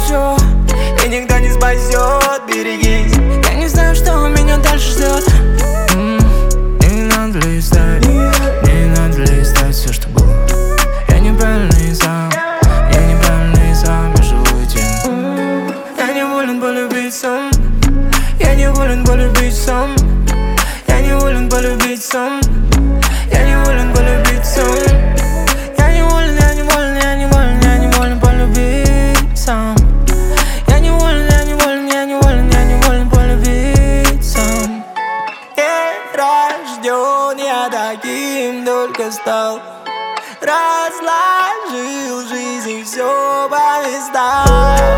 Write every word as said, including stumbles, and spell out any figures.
ничего, и никто не спасет, берегись. Я не знаю, что меня дальше ждет. mm, Не надо листать, не надо листать все, что было. Я неправильный сам, я неправильный сам, я живу этим. Я не волен полюбить сам, я не волен полюбить сам, я не волен полюбить сам, я не волен полюбить сам. Я не волен, я не волен, я не волен, я не волен полюбить сам. Я не волен, я не волен, я не волен, я не волен полюбить сам. Не рожден я таким, только стал. Разложил жизнь и все по местам.